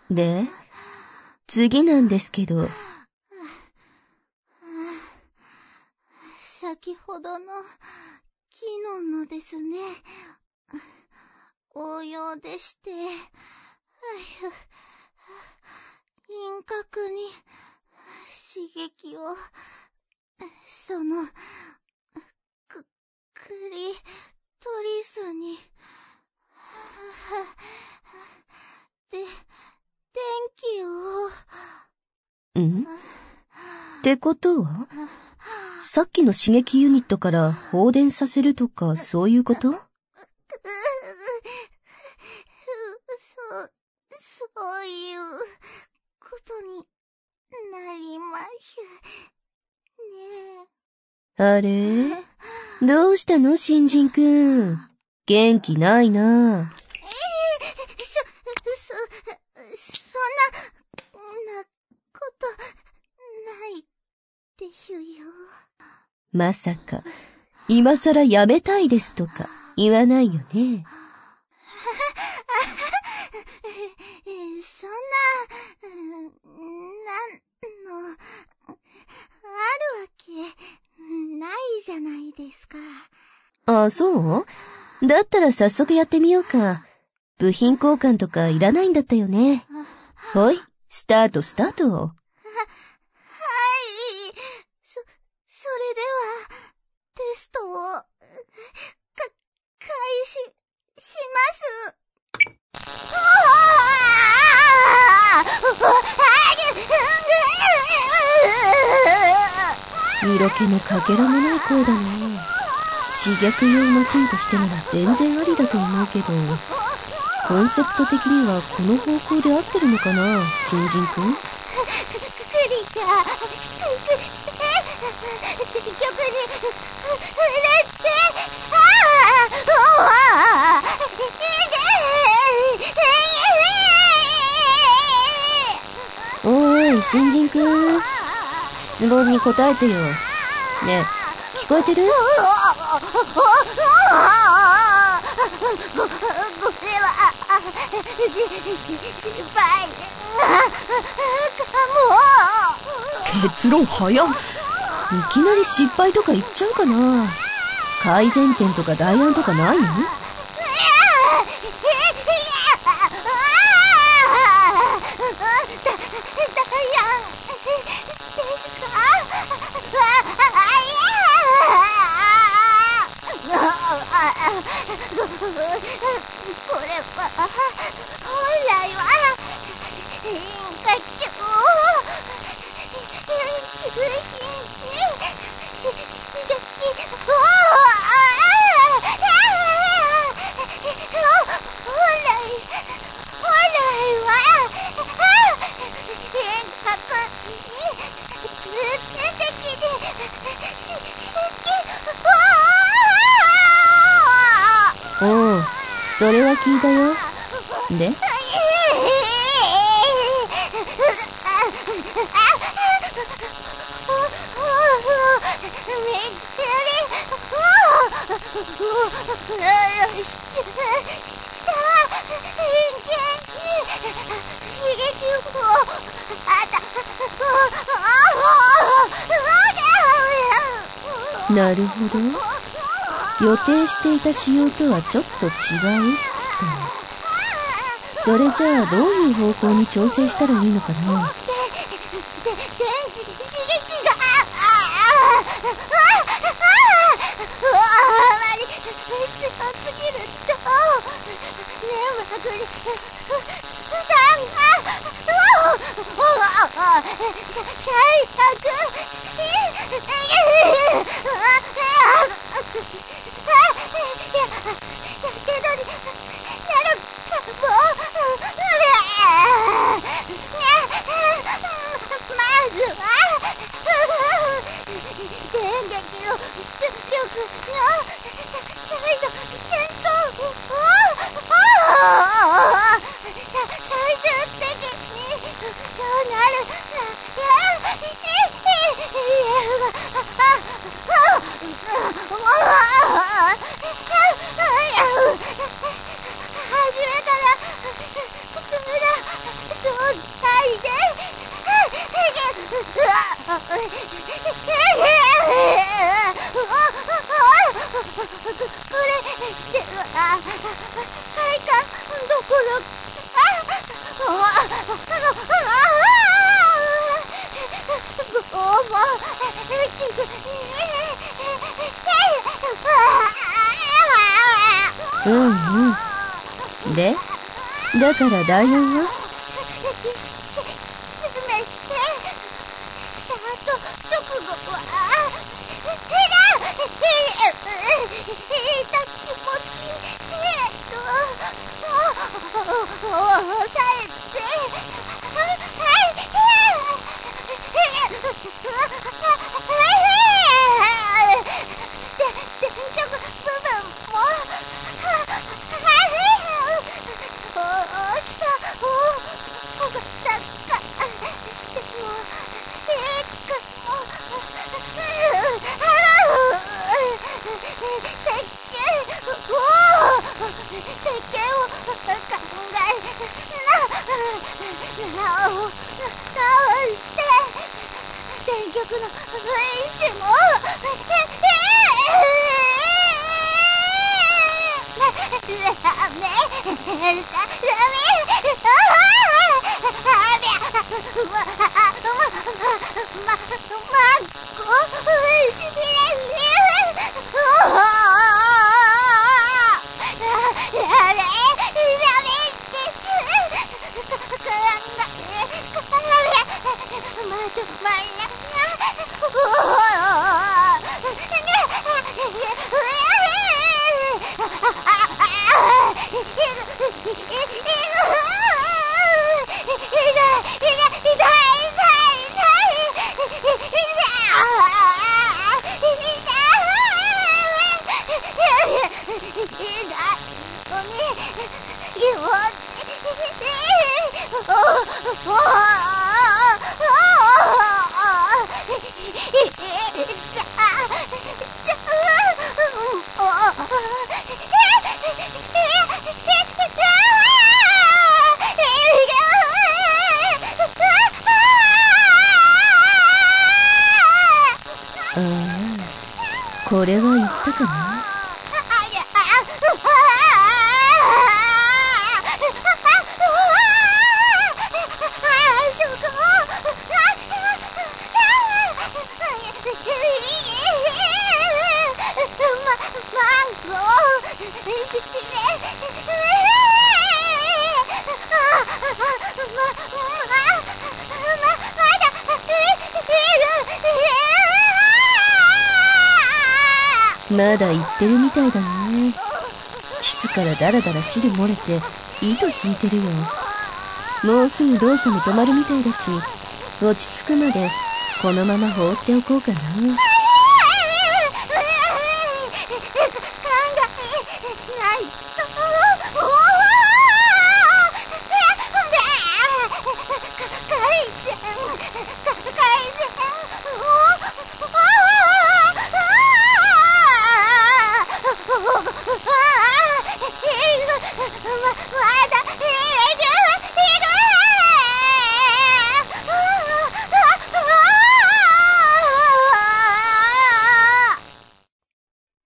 で、次なんですけど。 先ほどの昨日のですね。応用でして、輪郭に刺激を、クリトリスに、電気を。 ん？ってことは？さっきの刺激ユニットから放電させるとかそういうこと？ そういうことになりますね。 あれ？どうしたの新人くん。元気ないな。 そんなことないですよ。 まさか、今さらやめたいですとか言わないよね。 そんな、あるわけないじゃないですか。 あ、そう？だったら早速やってみようか。部品交換とかいらないんだったよね。ほい、スタート。 それでは、テストを、開始します。 色気のかけらもない声だね。刺激用マシンとしてなら全然ありだと思うけど、コンセプト的にはこの方向で合ってるのかな、新人くん？ 曲に触れて、 おーい、新人くん。質問に答えてよ。ねえ、聞こえてる？ これは、失敗かも。 結論早っ。いきなり失敗とか言っちゃうかな。改善点とか代案とかないの？ これは本来は変化球を中心に刺激を本来は変革に中性的で刺激をおう、それは聞いたよ。で？なるほど。予定していた仕様とはちょっと違うって。それじゃあどういう方向に調整したらいいのかな。 うん。で、だからライオンはせめて、した後、直後は、気持ち、抑えて、電極部分も、大きさを、高しても、石鹸を考え直して電極の位置もこれは言ったかな。まだ言ってるみたいだね。膣からダラダラ汁漏れて糸引いてるよ。もうすぐ動作も止まるみたいだし、落ち着くまでこのまま放っておこうかな。